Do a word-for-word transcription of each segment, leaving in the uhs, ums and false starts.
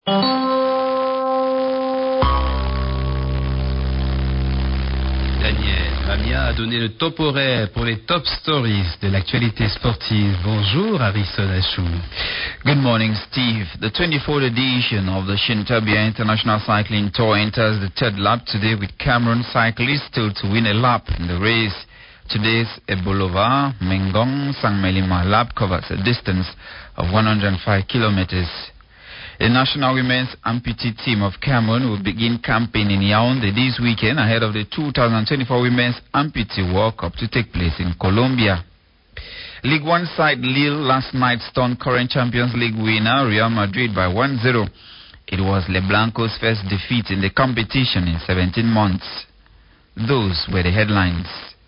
Daniel Mamia a donné le top horaire pour les top stories de l'actualité sportive. Bonjour Harrison Achou. Good morning, Steve. The twenty-fourth edition of the Shintabia International Cycling Tour enters the third lap today with Cameroon cyclists still to win a lap in the race. Today's Ebolova Mengong Sangmelima lap covers a distance of one hundred five kilometers. The national women's amputee team of Cameroon will begin campaign in Yaoundé this weekend ahead of the two thousand twenty-four Women's Amputee World Cup to take place in Colombia. League One side Lille last night stunned current Champions League winner Real Madrid by one zero. It was Leblanco's first defeat in the competition in seventeen months. Those were the headlines.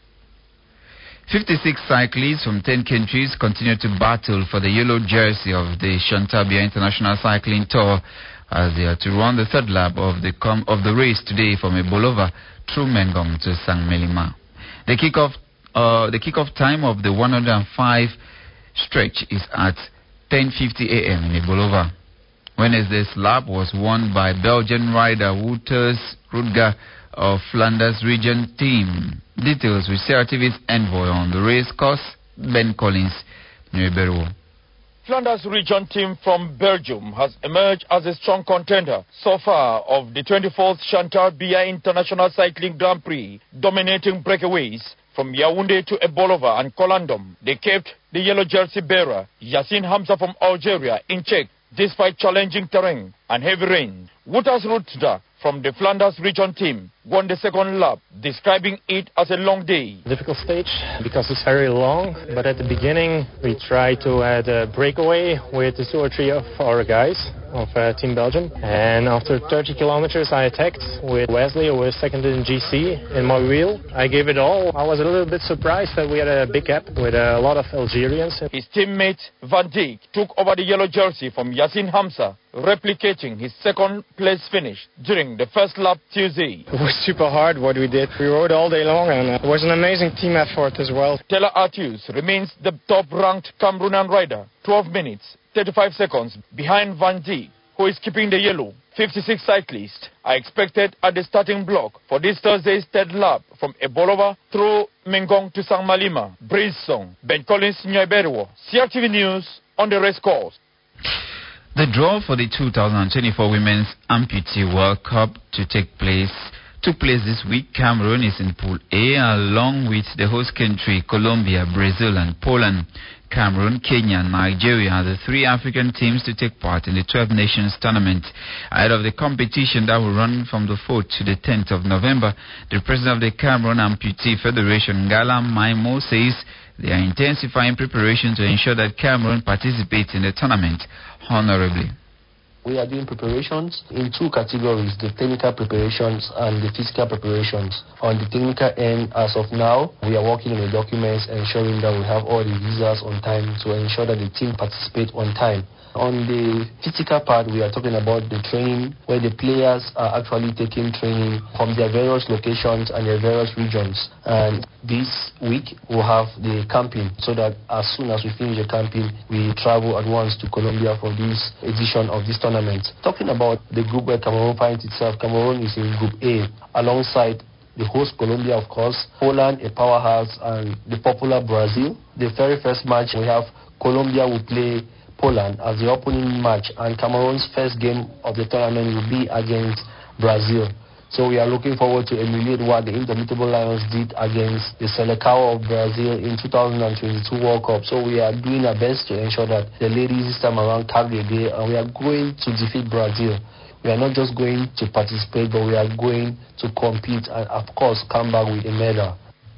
fifty-six cyclists from ten countries continue to battle for the yellow jersey of the Shintabia International Cycling Tour as they are to run the third lap of the com- of the race today from Ebolova through Mengong to Sangmelima. The kickoff uh, the kickoff time of the one hundred five stretch is at ten fifty a.m. in Ebolova. Wednesday's lap was won by Belgian rider Wouters Rutger of Flanders region team. Details with C R T V's envoy on the race course, Ben Collins, Nieuweberwo. Flanders region team from Belgium has emerged as a strong contender so far of the twenty-fourth Shintabia International Cycling Grand Prix, dominating breakaways from Yaoundé to Ebolova and Colandom. They kept the yellow jersey bearer, Yassine Hamza from Algeria, in check despite challenging terrain and heavy rain. Wouters Rutger from the Flanders region team won the second lap, describing it as a long day. Difficult stage because it's very long, but at the beginning we tried to add a breakaway with the two or three of our guys of uh, Team Belgium. And after thirty kilometers I attacked with Wesley, who was second in G C, in my wheel. I gave it all. I was a little bit surprised that we had a big gap with a lot of Algerians. His teammate Van Dijk took over the yellow jersey from Yassine Hamza, replicating his second place finish during the first lap Tuesday. It was super hard what we did. We rode all day long and it was an amazing team effort as well. Stella Artius remains the top-ranked Cameroonian rider, twelve minutes, thirty-five seconds behind Van Dijk, who is keeping the yellow. fifty-six cyclists are expected at the starting block for this Thursday's third lap from Ebolova through Mengong to Sangmelima. Brisson, Ben Collins, Nieuweberwo, C R T V News on the race course. The draw for the two thousand twenty-four Women's Amputee World Cup to take place took place this week. Cameroon is in Pool A along with the host country Colombia, Brazil and Poland. Cameroon, Kenya and Nigeria are the three African teams to take part in the twelve Nations tournament. Ahead of the competition that will run from the fourth to the tenth of November, the president of the Cameroon Amputee Federation, Ngala Maimo, says they are intensifying preparation to ensure that Cameroon participates in the tournament honorably. We are doing preparations in two categories, the technical preparations and the physical preparations. On the technical end, as of now, we are working on the documents, ensuring that we have all the visas on time to ensure that the team participates on time. On the physical part, we are talking about the training, where the players are actually taking training from their various locations and their various regions. And this week, we'll have the camping, so that as soon as we finish the camping, we travel at once to Colombia for this edition of this tournament. Talking about the group where Cameroon finds itself, Cameroon is in Group A, alongside the host Colombia, of course, Poland, a powerhouse, and the popular Brazil. The very first match, we have Colombia will play Poland as the opening match, and Cameroon's first game of the tournament will be against Brazil. So we are looking forward to emulate what the Indomitable Lions did against the Selecao of Brazil in two thousand twenty-two World Cup. So we are doing our best to ensure that the ladies this time around carry the day, and we are going to defeat Brazil. We are not just going to participate, but we are going to compete and, of course, come back with a medal.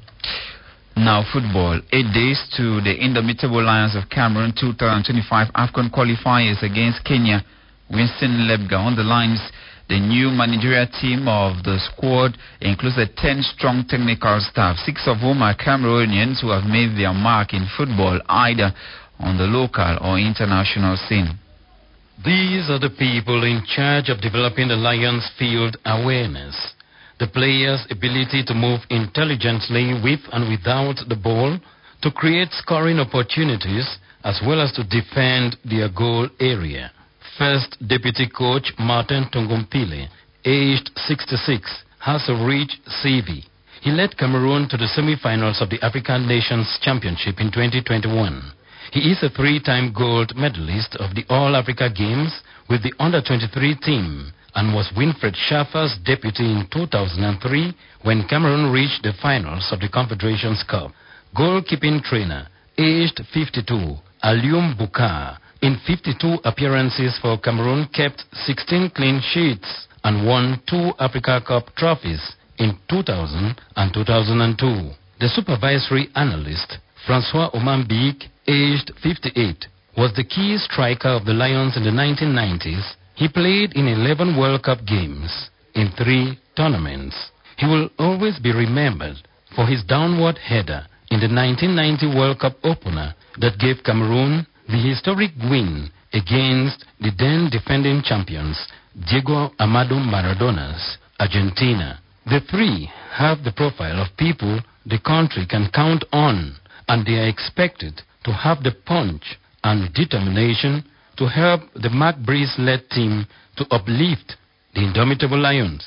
Now football. Eight days to the Indomitable Lions of Cameroon two thousand twenty-five AFCON qualifiers against Kenya. Winston Lebga on the lines. The new managerial team of the squad includes a ten-strong technical staff, six of whom are Cameroonians who have made their mark in football, either on the local or international scene. These are the people in charge of developing the Lions' field awareness. The players' ability to move intelligently with and without the ball, to create scoring opportunities, as well as to defend their goal area. First Deputy Coach Martin Tungumpile, aged sixty-six, has reached C V. He led Cameroon to the semi-finals of the African Nations Championship in twenty twenty-one. He is a three-time gold medalist of the All-Africa Games with the under twenty-three team and was Winfred Schaffer's deputy in two thousand three when Cameroon reached the finals of the Confederations Cup. Goalkeeping trainer, aged fifty-two, Alioum Bukar, in fifty-two appearances for Cameroon, kept sixteen clean sheets and won two Africa Cup trophies in two thousand and two thousand two. The supervisory analyst, Francois Omambik, aged fifty-eight, was the key striker of the Lions in the nineteen nineties. He played in eleven World Cup games in three tournaments. He will always be remembered for his downward header in the nineteen ninety World Cup opener that gave Cameroon the historic win against the then defending champions, Diego Armando Maradona's Argentina. The three have the profile of people the country can count on, and they are expected to have the punch and determination to help the Mark Breeze-led team to uplift the indomitable Lions.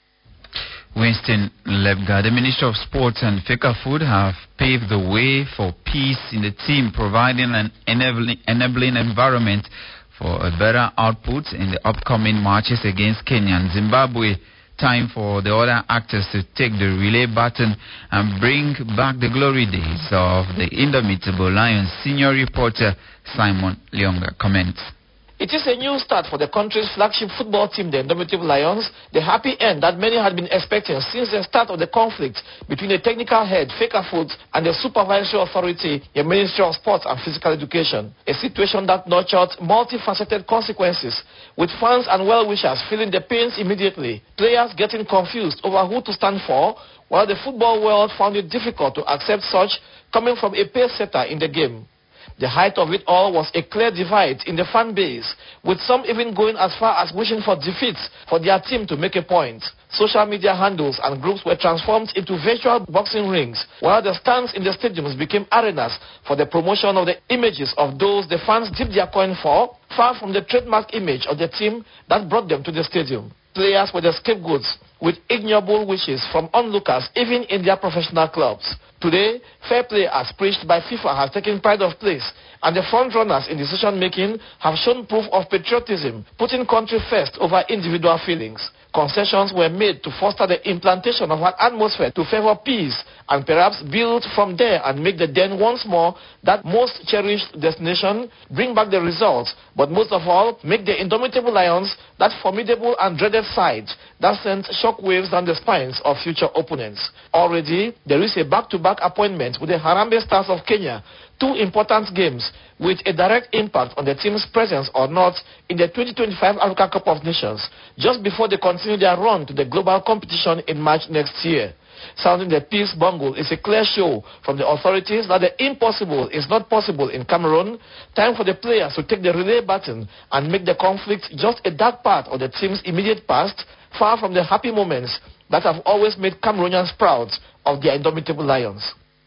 Winston Lebga, the Minister of Sports and Fecafoot, have paved the way for peace in the team, providing an enabling, enabling environment for a better output in the upcoming matches against Kenya and Zimbabwe. Time for the other actors to take the relay baton and bring back the glory days of the indomitable Lions. Senior reporter Simon Leonga comments. It is a new start for the country's flagship football team, the Indomitable Lions, the happy end that many had been expecting since the start of the conflict between the technical head, Fecafoot, and the supervisory authority, the Ministry of Sports and Physical Education. A situation that nurtured multifaceted consequences, with fans and well-wishers feeling the pains immediately, players getting confused over who to stand for, while the football world found it difficult to accept such coming from a pace-setter in the game. The height of it all was a clear divide in the fan base, with some even going as far as wishing for defeats for their team to make a point. Social media handles and groups were transformed into virtual boxing rings, while the stands in the stadiums became arenas for the promotion of the images of those the fans dipped their coin for, far from the trademark image of the team that brought them to the stadium. Players were the scapegoats, with ignoble wishes from onlookers even in their professional clubs. Today, fair play as preached by FIFA has taken pride of place, and the front-runners in decision-making have shown proof of patriotism, putting country first over individual feelings. Concessions were made to foster the implantation of an atmosphere to favor peace and perhaps build from there and make the den once more that most cherished destination, bring back the results, but most of all, make the Indomitable Lions that formidable and dreaded side that sent shockwaves down the spines of future opponents. Already, there is a back-to-back appointment with the Harambee Stars of Kenya, two important games with a direct impact on the team's presence or not in the twenty twenty-five Africa Cup of Nations, just before they continue their run to the global competition in March next year. Sounding the peace bungle is a clear show from the authorities that the impossible is not possible in Cameroon. Time for the players to take the relay baton and make the conflict just a dark part of the team's immediate past, far from the happy moments that have always made Cameroonians proud of their Indomitable Lions.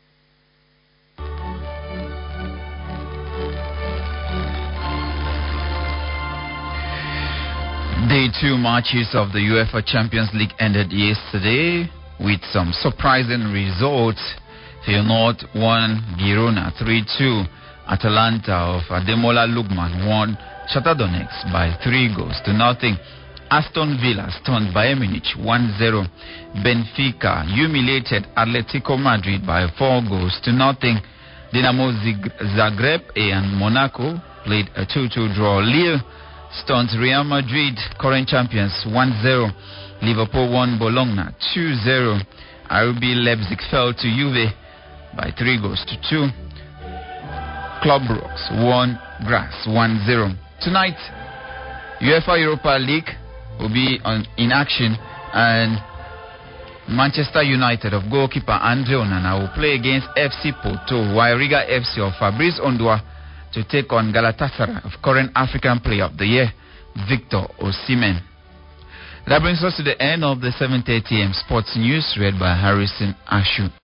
Day two matches of the UEFA Champions League ended yesterday with some surprising results. Feyenoord won Girona three two. Atalanta of Ademola Lookman won Shakhtar Donetsk by three goals to nothing. Aston Villa stunned Bayern Munich one zero. Benfica humiliated Atletico Madrid by four goals to nothing. Dinamo Zagreb and Monaco played a two two draw. Lille stunned Real Madrid, current champions, one zero. Liverpool won Bologna two zero. R B Leipzig fell to Juve by three goals to two. Club Brugge won Graz one zero. Tonight, UEFA Europa League will be on, in action, and Manchester United of goalkeeper Andre Onana will play against F C Porto, while Riga F C of Fabrice Ondua to take on Galatasaray of current African Player of the Year, Victor Osimhen. That brings us to the end of the seven thirty a m Sports News, read by Harrison Ashu.